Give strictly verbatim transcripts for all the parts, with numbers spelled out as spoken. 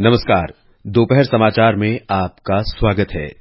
नमस्कार। दोपहर समाचार में आपका स्वागत है।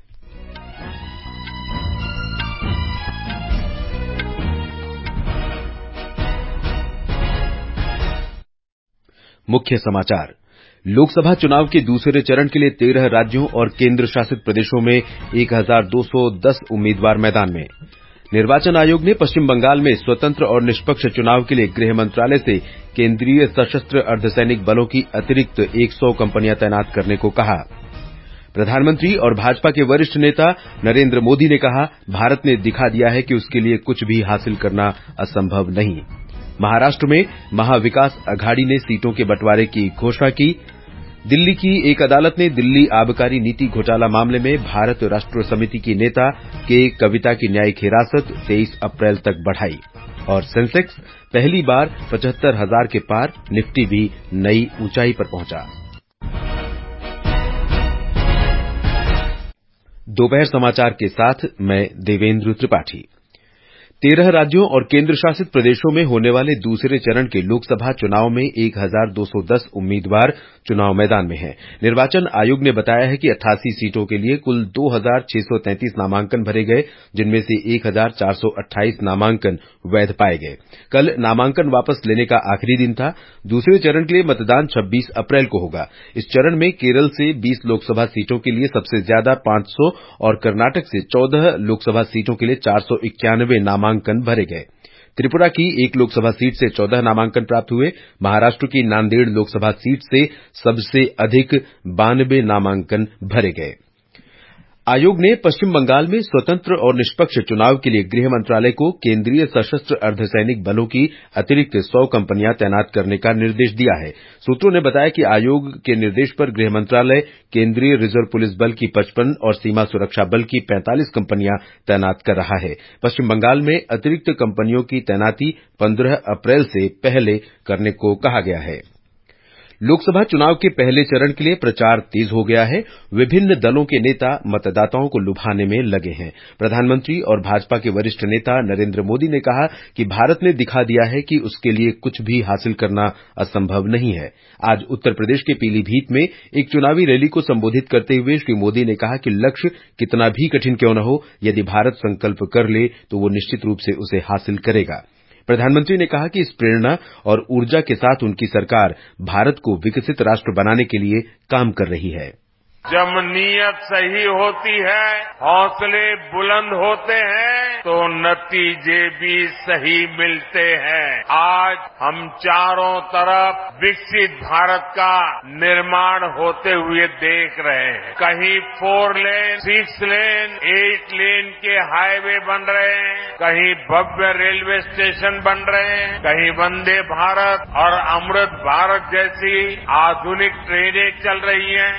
मुख्य समाचार। लोकसभा चुनाव के दूसरे चरण के लिए तेरह राज्यों और केंद्र शासित प्रदेशों में एक हजार दो सौ दस उम्मीदवार मैदान में। निर्वाचन आयोग ने पश्चिम बंगाल में स्वतंत्र और निष्पक्ष चुनाव के लिए गृह मंत्रालय से केंद्रीय सशस्त्र अर्धसैनिक बलों की अतिरिक्त सौ कंपनियां तैनात करने को कहा। प्रधानमंत्री और भाजपा के वरिष्ठ नेता नरेंद्र मोदी ने कहा, भारत ने दिखा दिया है कि उसके लिए कुछ भी हासिल करना असंभव नहीं। महाराष्ट्र में महाविकास अघाड़ी ने सीटों के बंटवारे की घोषणा की। दिल्ली की एक अदालत ने दिल्ली आबकारी नीति घोटाला मामले में भारत राष्ट्र समिति की नेता के कविता की न्यायिक हिरासत तेईस अप्रैल तक बढ़ाई। और सेंसेक्स पहली बार पचहत्तर हजार के पार, निफ्टी भी नई ऊंचाई पर पहुंचा। दोपहर समाचार के साथ मैं देवेंद्र त्रिपाठी। तेरह राज्यों और केंद्र शासित प्रदेशों में होने वाले दूसरे चरण के लोकसभा चुनाव में एक हजार दो सौ दस उम्मीदवार चुनाव मैदान में हैं। निर्वाचन आयोग ने बताया है कि अट्ठासी सीटों के लिए कुल दो हजार छह सौ तैंतीस नामांकन भरे गए, जिनमें से एक हजार चार सौ अट्ठाईस नामांकन वैध पाए गए। कल नामांकन वापस लेने का आखिरी दिन था। दूसरे चरण के लिए मतदान छब्बीस अप्रैल को होगा। इस चरण में केरल से बीस लोकसभा सीटों के लिए सबसे ज्यादा पांच सौ और कर्नाटक से चौदह लोकसभा सीटों के लिए चार सौ इक्यानवे नामांकन भरे गए। त्रिपुरा की एक लोकसभा सीट से चौदह नामांकन प्राप्त हुए। महाराष्ट्र की नांदेड़ लोकसभा सीट से सबसे अधिक बानवे नामांकन भरे गए। आयोग ने पश्चिम बंगाल में स्वतंत्र और निष्पक्ष चुनाव के लिए गृह मंत्रालय को केंद्रीय सशस्त्र अर्धसैनिक बलों की अतिरिक्त सौ कंपनियां तैनात करने का निर्देश दिया है। सूत्रों ने बताया कि आयोग के निर्देश पर गृह मंत्रालय केंद्रीय रिजर्व पुलिस बल की पचपन और सीमा सुरक्षा बल की पैंतालीस कंपनियां तैनात कर रहा है। पश्चिम बंगाल में अतिरिक्त कंपनियों की तैनाती पंद्रह अप्रैल से पहले करने को कहा गया है। लोकसभा चुनाव के पहले चरण के लिए प्रचार तेज हो गया है। विभिन्न दलों के नेता मतदाताओं को लुभाने में लगे हैं। प्रधानमंत्री और भाजपा के वरिष्ठ नेता नरेंद्र मोदी ने कहा कि भारत ने दिखा दिया है कि उसके लिए कुछ भी हासिल करना असंभव नहीं है। आज उत्तर प्रदेश के पीलीभीत में एक चुनावी रैली को संबोधित करते हुए श्री मोदी ने कहा कि लक्ष्य कितना भी कठिन क्यों न हो, यदि भारत संकल्प कर ले तो वो निश्चित रूप से उसे हासिल करेगा। प्रधानमंत्री ने कहा कि इस प्रेरणा और ऊर्जा के साथ उनकी सरकार भारत को विकसित राष्ट्र बनाने के लिए काम कर रही है। जब नीयत सही होती है, हौसले बुलंद होते हैं, तो नतीजे भी सही मिलते हैं। आज हम चारों तरफ विकसित भारत का निर्माण होते हुए देख रहे हैं। कहीं four lane, six lane, eight lane के हाईवे बन रहे हैं, कहीं भव्य रेलवे स्टेशन बन रहे हैं, कहीं वंदे भारत और अमृत भारत जैसी आधुनिक ट्रेनें चल रही हैं।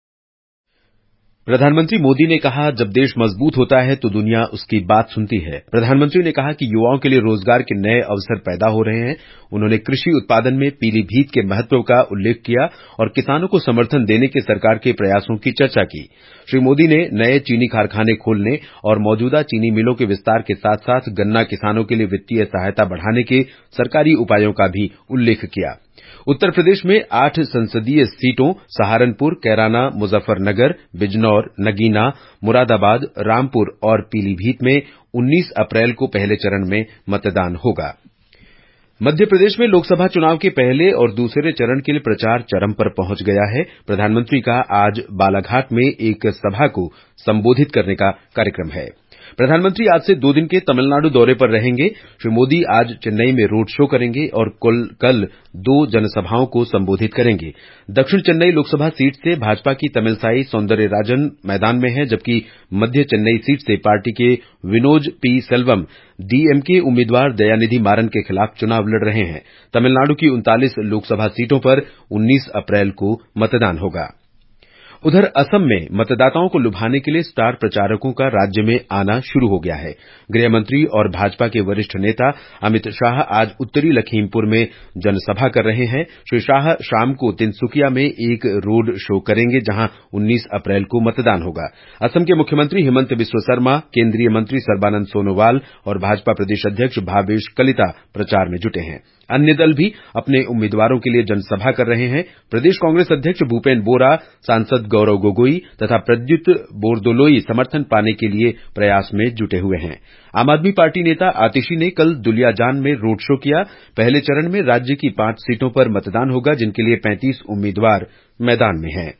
प्रधानमंत्री मोदी ने कहा, जब देश मजबूत होता है तो दुनिया उसकी बात सुनती है। प्रधानमंत्री ने कहा कि युवाओं के लिए रोजगार के नए अवसर पैदा हो रहे हैं। उन्होंने कृषि उत्पादन में पीलीभीत के महत्व का उल्लेख किया और किसानों को समर्थन देने के सरकार के प्रयासों की चर्चा की। श्री मोदी ने नए चीनी कारखाने खोलने और मौजूदा चीनी मिलों के विस्तार के साथ साथ गन्ना किसानों के लिए वित्तीय सहायता बढ़ाने के सरकारी उपायों का भी उल्लेख किया। उत्तर प्रदेश में आठ संसदीय सीटों सहारनपुर, कैराना, मुजफ्फरनगर, बिजनौर, नगीना, मुरादाबाद, रामपुर और पीलीभीत में उन्नीस अप्रैल को पहले चरण में मतदान होगा। मध्य प्रदेश में लोकसभा चुनाव के पहले और दूसरे चरण के लिए प्रचार चरम पर पहुंच गया है। प्रधानमंत्री का आज बालाघाट में एक सभा को संबोधित करने का कार्यक्रम है। प्रधानमंत्री आज से दो दिन के तमिलनाडु दौरे पर रहेंगे। श्री मोदी आज चेन्नई में रोड शो करेंगे और कल दो जनसभाओं को संबोधित करेंगे। दक्षिण चेन्नई लोकसभा सीट से भाजपा की तमिलसाई सौंदरराजन मैदान में है, जबकि मध्य चेन्नई सीट से पार्टी के विनोज पी सेल्वम डीएमके उम्मीदवार दयानिधि मारन के खिलाफ चुनाव लड़ रहे हैं। तमिलनाडु की उनतालीस लोकसभा सीटों पर उन्नीस अप्रैल को मतदान होगा। उधर असम में मतदाताओं को लुभाने के लिए स्टार प्रचारकों का राज्य में आना शुरू हो गया है। गृह मंत्री और भाजपा के वरिष्ठ नेता अमित शाह आज उत्तरी लखीमपुर में जनसभा कर रहे हैं। श्री शाह शाम को तिनसुकिया में एक रोड शो करेंगे, जहां उन्नीस अप्रैल को मतदान होगा। असम के मुख्यमंत्री हिमंत बिस्व शर्मा, केंद्रीय मंत्री सर्बानंद सोनोवाल और भाजपा प्रदेश अध्यक्ष भावेश कलिता प्रचार में जुटे हैं। अन्य दल भी अपने उम्मीदवारों के लिए जनसभा कर रहे हैं। प्रदेश कांग्रेस अध्यक्ष भूपेन बोरा, सांसद गौरव गोगोई तथा प्रद्युत बोरदोलोई समर्थन पाने के लिए प्रयास में जुटे हुए हैं। आम आदमी पार्टी नेता आतिशी ने कल दुलियाजान में रोड शो किया। पहले चरण में राज्य की पांच सीटों पर मतदान होगा, जिनके लिए पैंतीस उम्मीदवार मैदान में हैं।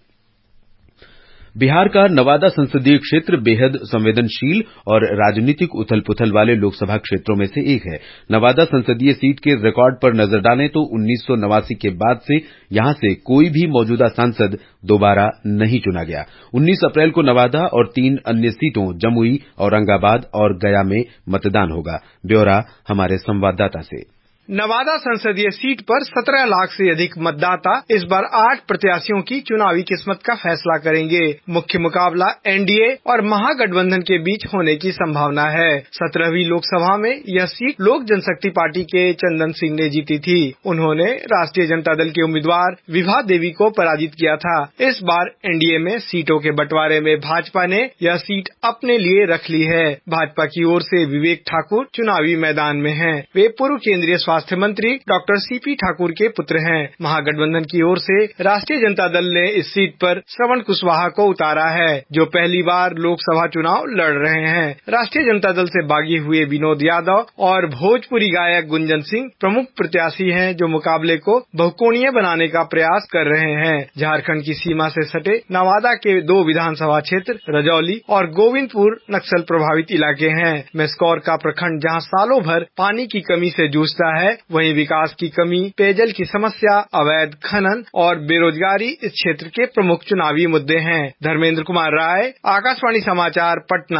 बिहार का नवादा संसदीय क्षेत्र बेहद संवेदनशील और राजनीतिक उथल पुथल वाले लोकसभा क्षेत्रों में से एक है। नवादा संसदीय सीट के रिकॉर्ड पर नजर डालें तो उन्नीस सौ नवासी के बाद से यहां से कोई भी मौजूदा सांसद दोबारा नहीं चुना गया। उन्नीस अप्रैल को नवादा और तीन अन्य सीटों जमुई, औरंगाबाद और गया में मतदान होगा। ब्यौरा हमारे संवाददाता से। नवादा संसदीय सीट पर सत्रह लाख से अधिक मतदाता इस बार आठ प्रत्याशियों की चुनावी किस्मत का फैसला करेंगे। मुख्य मुकाबला एनडीए और महागठबंधन के बीच होने की संभावना है। सत्रहवीं लोकसभा में यह सीट लोक जनशक्ति पार्टी के चंदन सिंह ने जीती थी। उन्होंने राष्ट्रीय जनता दल के उम्मीदवार विभा देवी को पराजित किया था। इस बार एनडीए में सीटों के बंटवारे में भाजपा ने यह सीट अपने लिए रख ली है। भाजपा की ओर से विवेक ठाकुर चुनावी मैदान में हैं। वे पूर्व केंद्रीय स्वास्थ्य मंत्री डॉक्टर सीपी ठाकुर के पुत्र हैं। महागठबंधन की ओर से राष्ट्रीय जनता दल ने इस सीट पर श्रवण कुशवाहा को उतारा है, जो पहली बार लोकसभा चुनाव लड़ रहे हैं। राष्ट्रीय जनता दल से बागी हुए विनोद यादव और भोजपुरी गायक गुंजन सिंह प्रमुख प्रत्याशी हैं, जो मुकाबले को बहुकोणीय बनाने का प्रयास कर रहे हैं। झारखंड की सीमा से सटे नवादा के दो विधानसभा क्षेत्र रजौली और गोविंदपुर नक्सल प्रभावित इलाके हैं। मेस्कौर का प्रखंड जहां सालों भर पानी की कमी से जूझता है, वहीं विकास की कमी, पेयजल की समस्या, अवैध खनन और बेरोजगारी इस क्षेत्र के प्रमुख चुनावी मुद्दे हैं। धर्मेंद्र कुमार राय, आकाशवाणी समाचार, पटना।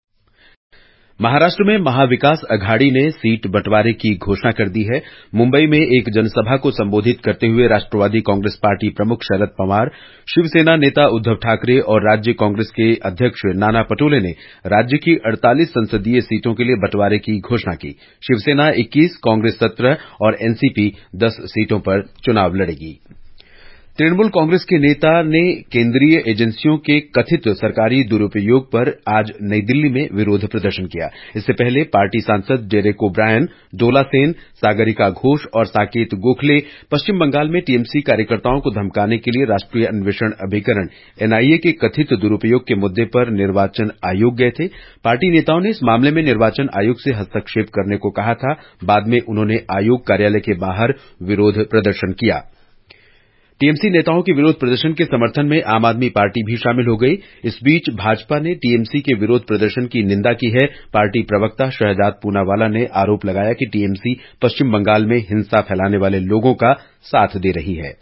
महाराष्ट्र में महाविकास अघाड़ी ने सीट बंटवारे की घोषणा कर दी है। मुंबई में एक जनसभा को संबोधित करते हुए राष्ट्रवादी कांग्रेस पार्टी प्रमुख शरद पवार, शिवसेना नेता उद्धव ठाकरे और राज्य कांग्रेस के अध्यक्ष नाना पटोले ने राज्य की अड़तालीस संसदीय सीटों के लिए बंटवारे की घोषणा की। शिवसेना इक्कीस, कांग्रेस सत्रह और एनसीपी दस सीटों पर चुनाव लड़ेगी। तृणमूल कांग्रेस के नेता ने केंद्रीय एजेंसियों के कथित सरकारी दुरुपयोग पर आज नई दिल्ली में विरोध प्रदर्शन किया। इससे पहले पार्टी सांसद डेरेक ओब्रायन, डोला सेन, सागरिका घोष और साकेत गोखले पश्चिम बंगाल में टीएमसी कार्यकर्ताओं को धमकाने के लिए राष्ट्रीय अन्वेषण अभिकरण एनआईए के कथित दुरुपयोग के मुद्दे पर निर्वाचन आयोग गए थे। पार्टी नेताओं ने इस मामले में निर्वाचन आयोग से हस्तक्षेप करने को कहा था। बाद में उन्होंने आयोग कार्यालय के बाहर विरोध प्रदर्शन किया। टीएमसी नेताओं के विरोध प्रदर्शन के समर्थन में आम आदमी पार्टी भी शामिल हो गई। इस बीच भाजपा ने टीएमसी के विरोध प्रदर्शन की निंदा की है। पार्टी प्रवक्ता शहजाद पूनावाला ने आरोप लगाया कि टीएमसी पश्चिम बंगाल में हिंसा फैलाने वाले लोगों का साथ दे रही है।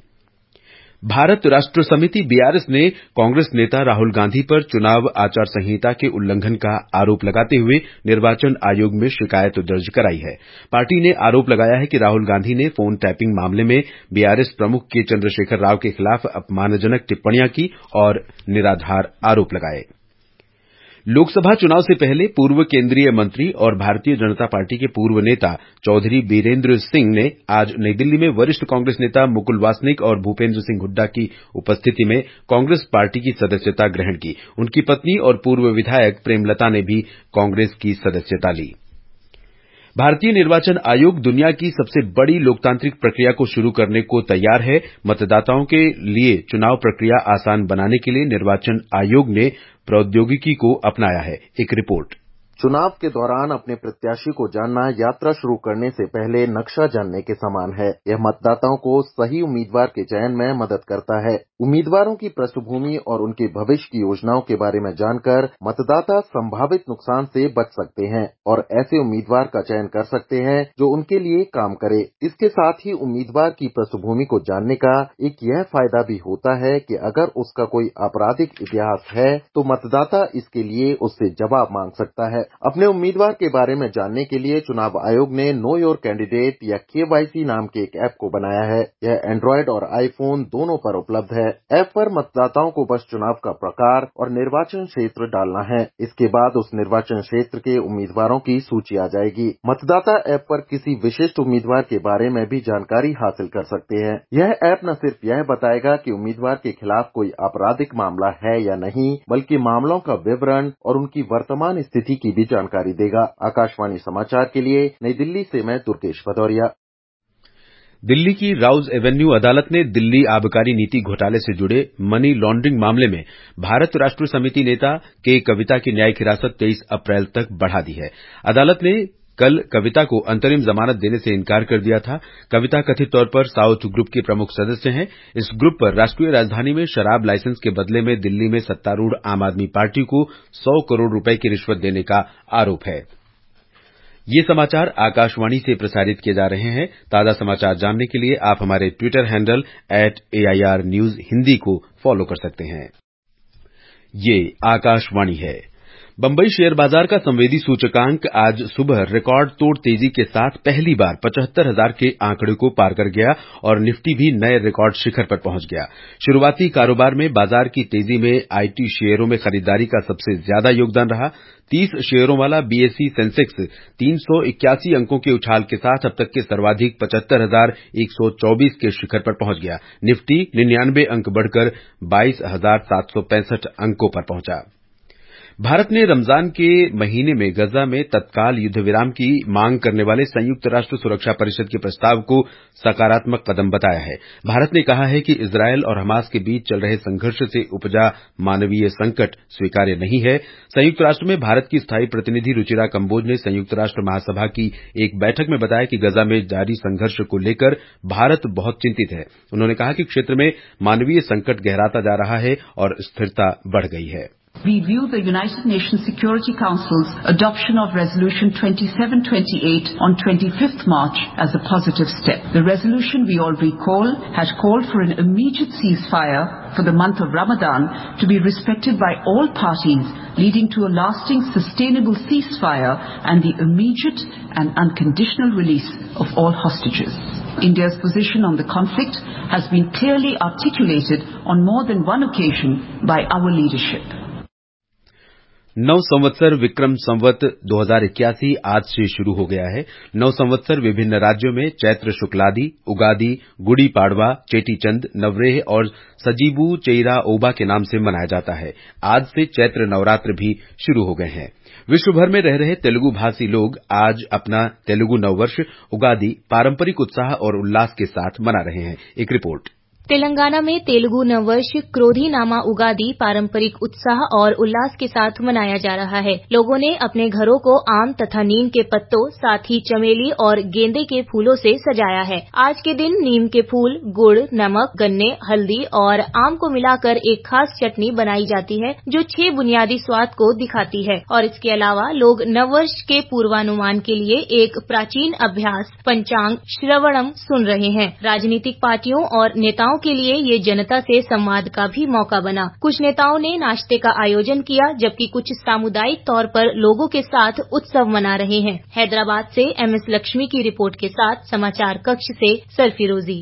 भारत राष्ट्र समिति बीआरएस ने कांग्रेस नेता राहुल गांधी पर चुनाव आचार संहिता के उल्लंघन का आरोप लगाते हुए निर्वाचन आयोग में शिकायत दर्ज कराई है। पार्टी ने आरोप लगाया है कि राहुल गांधी ने फोन टैपिंग मामले में बीआरएस प्रमुख के चंद्रशेखर राव के खिलाफ अपमानजनक टिप्पणियां की और निराधार आरोप लगाए। लोकसभा चुनाव से पहले पूर्व केंद्रीय मंत्री और भारतीय जनता पार्टी के पूर्व नेता चौधरी बीरेंद्र सिंह ने आज नई दिल्ली में वरिष्ठ कांग्रेस नेता मुकुल वासनिक और भूपेंद्र सिंह हुड्डा की उपस्थिति में कांग्रेस पार्टी की सदस्यता ग्रहण की। उनकी पत्नी और पूर्व विधायक प्रेमलता ने भी कांग्रेस की सदस्यता ली। भारतीय निर्वाचन आयोग दुनिया की सबसे बड़ी लोकतांत्रिक प्रक्रिया को शुरू करने को तैयार है। मतदाताओं के लिए चुनाव प्रक्रिया आसान बनाने के लिए निर्वाचन आयोग ने प्रौद्योगिकी को अपनाया है। एक रिपोर्ट। चुनाव के दौरान अपने प्रत्याशी को जानना यात्रा शुरू करने से पहले नक्शा जानने के समान है। यह मतदाताओं को सही उम्मीदवार के चयन में मदद करता है। उम्मीदवारों की पृष्ठभूमि और उनके भविष्य की योजनाओं के बारे में जानकर मतदाता संभावित नुकसान से बच सकते हैं और ऐसे उम्मीदवार का चयन कर सकते हैं जो उनके लिए काम करे। इसके साथ ही उम्मीदवार की पृष्ठभूमि को जानने का एक यह फायदा भी होता है कि अगर उसका कोई आपराधिक इतिहास है तो मतदाता इसके लिए उससे जवाब मांग सकता है। अपने उम्मीदवार के बारे में जानने के लिए चुनाव आयोग ने नो योर कैंडिडेट या केवाईसी नाम के एक ऐप को बनाया है। यह एंड्रॉयड और आईफोन दोनों पर उपलब्ध है। ऐप पर मतदाताओं को बस चुनाव का प्रकार और निर्वाचन क्षेत्र डालना है। इसके बाद उस निर्वाचन क्षेत्र के उम्मीदवारों की सूची आ जाएगी। मतदाता ऐप पर किसी विशिष्ट उम्मीदवार के बारे में भी जानकारी हासिल कर सकते हैं। यह ऐप न सिर्फ यह बताएगा कि उम्मीदवार के खिलाफ कोई आपराधिक मामला है या नहीं, बल्कि मामलों का विवरण और उनकी वर्तमान स्थिति की भी जानकारी देगा। आकाशवाणी समाचार के लिए नई दिल्ली से मैं दुर्गेश भदौरिया। दिल्ली की राउज एवेन्यू अदालत ने दिल्ली आबकारी नीति घोटाले से जुड़े मनी लॉन्ड्रिंग मामले में भारत राष्ट्र समिति नेता के कविता की न्यायिक हिरासत तेईस अप्रैल तक बढ़ा दी है। अदालत ने कल कविता को अंतरिम जमानत देने से इनकार कर दिया था। कविता कथित तौर पर साउथ ग्रुप के प्रमुख सदस्य हैं। इस ग्रुप पर राष्ट्रीय राजधानी में शराब लाइसेंस के बदले में दिल्ली में सत्तारूढ़ आम आदमी पार्टी को सौ करोड़ रुपए की रिश्वत देने का आरोप है। ये समाचार आकाशवाणी से प्रसारित किए जा रहे हैं। ताजा समाचार जानने के लिए आप हमारे Twitter handle at AIR news Hindi को फॉलो कर सकते हैं। ये आकाशवाणी है। बंबई शेयर बाजार का संवेदी सूचकांक आज सुबह रिकॉर्ड तोड़ तेजी के साथ पहली बार पचहत्तर हजार के आंकड़े को पार कर गया और निफ्टी भी नए रिकॉर्ड शिखर पर पहुंच गया। शुरुआती कारोबार में बाजार की तेजी में आईटी शेयरों में खरीदारी का सबसे ज्यादा योगदान रहा। तीस शेयरों वाला बीएसई सेंसेक्स तीन सौ इक्यासी अंकों के उछाल के साथ अब तक के सर्वाधिक पचहत्तर हजार एक सौ चौबीस के शिखर पर पहुंच गया। निफ्टी निन्यानवे अंक बढ़कर बाईस हजार सात सौ पैंसठ अंकों पर पहुंचा। भारत ने रमजान के महीने में गजा में तत्काल युद्ध विराम की मांग करने वाले संयुक्त राष्ट्र सुरक्षा परिषद के प्रस्ताव को सकारात्मक कदम बताया है। भारत ने कहा है कि इस्रायल और हमास के बीच चल रहे संघर्ष से उपजा मानवीय संकट स्वीकार्य नहीं है। संयुक्त राष्ट्र में भारत की स्थायी प्रतिनिधि रुचिरा कंबोज ने संयुक्त राष्ट्र महासभा की एक बैठक में बताया कि गजा में जारी संघर्ष को लेकर भारत बहुत चिंतित है। उन्होंने कहा कि क्षेत्र में मानवीय संकट गहराता जा रहा है और स्थिरता बढ़ गई है। We view the United Nations Security Council's adoption of Resolution twenty-seven twenty-eight on twenty-fifth March as a positive step. The resolution, we all recall, had called for an immediate ceasefire for the month of Ramadan to be respected by all parties, leading to a lasting, sustainable ceasefire and the immediate and unconditional release of all hostages. India's position on the conflict has been clearly articulated on more than one occasion by our leadership. नव संवत्सर विक्रम संवत दो हजार इक्यासी आज से शुरू हो गया है। नव संवत्सर विभिन्न राज्यों में चैत्र शुक्लादि, उगादि, गुड़ी पाड़वा, चेटीचंद, नवरेह और सजीबू चेइरा ओबा के नाम से मनाया जाता है। आज से चैत्र नवरात्र भी शुरू हो गए हैं। विश्व भर में रह रहे तेलुगु भाषी लोग आज अपना तेलुगु नववर्ष उगादि पारंपरिक उत्साह और उल्लास के साथ मना रहे हैं। एक रिपोर्ट। तेलंगाना में तेलुगु नववर्ष क्रोधी नामा उगादि पारंपरिक उत्साह और उल्लास के साथ मनाया जा रहा है। लोगों ने अपने घरों को आम तथा नीम के पत्तों, साथ ही चमेली और गेंदे के फूलों से सजाया है। आज के दिन नीम के फूल, गुड़, नमक, गन्ने, हल्दी और आम को मिलाकर एक खास चटनी बनाई जाती है जो छह बुनियादी स्वाद को दिखाती है। और इसके अलावा लोग नववर्ष के पूर्वानुमान के लिए एक प्राचीन अभ्यास पंचांग श्रवणम सुन रहे हैं। राजनीतिक पार्टियों और नेताओं के लिए ये जनता से संवाद का भी मौका बना। कुछ नेताओं ने नाश्ते का आयोजन किया, जबकि कुछ सामुदायिक तौर पर लोगों के साथ उत्सव मना रहे हैं। हैदराबाद से एमएस लक्ष्मी की रिपोर्ट के साथ समाचार कक्ष से सरफिरोजी।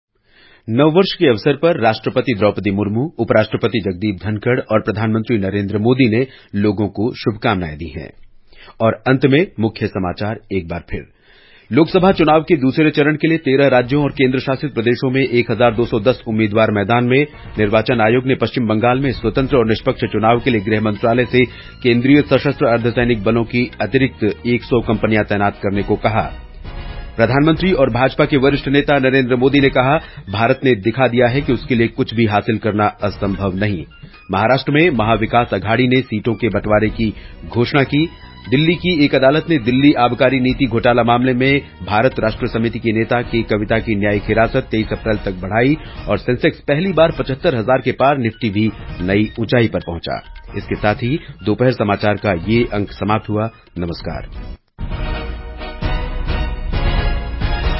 नववर्ष के अवसर पर राष्ट्रपति द्रौपदी मुर्मू, उपराष्ट्रपति जगदीप धनखड़ और प्रधानमंत्री नरेंद्र मोदी ने लोगों को शुभकामनाएं दी हैं। और अंत में मुख्य समाचार एक बार फिर। लोकसभा चुनाव के दूसरे चरण के लिए तेरह राज्यों और केंद्र शासित प्रदेशों में एक हजार दो सौ दस उम्मीदवार मैदान में। निर्वाचन आयोग ने पश्चिम बंगाल में स्वतंत्र और निष्पक्ष चुनाव के लिए गृह मंत्रालय से केंद्रीय सशस्त्र अर्धसैनिक बलों की अतिरिक्त सौ कंपनियां तैनात करने को कहा। प्रधानमंत्री और भाजपा के वरिष्ठ नेता नरेंद्र मोदी ने कहा, भारत ने दिखा दिया है कि उसके लिए कुछ भी हासिल करना असंभव नहीं। महाराष्ट्र में महाविकास अघाड़ी ने सीटों के बंटवारे की घोषणा की। दिल्ली की एक अदालत ने दिल्ली आबकारी नीति घोटाला मामले में भारत राष्ट्र समिति के नेता के कविता की न्यायिक हिरासत तेईस अप्रैल तक बढ़ाई और सेंसेक्स पहली बार पचहत्तर हजार के पार, निफ्टी भी नई ऊंचाई पर पहुंचा। इसके साथ ही दोपहर समाचार का ये अंक समाप्त हुआ। नमस्कार।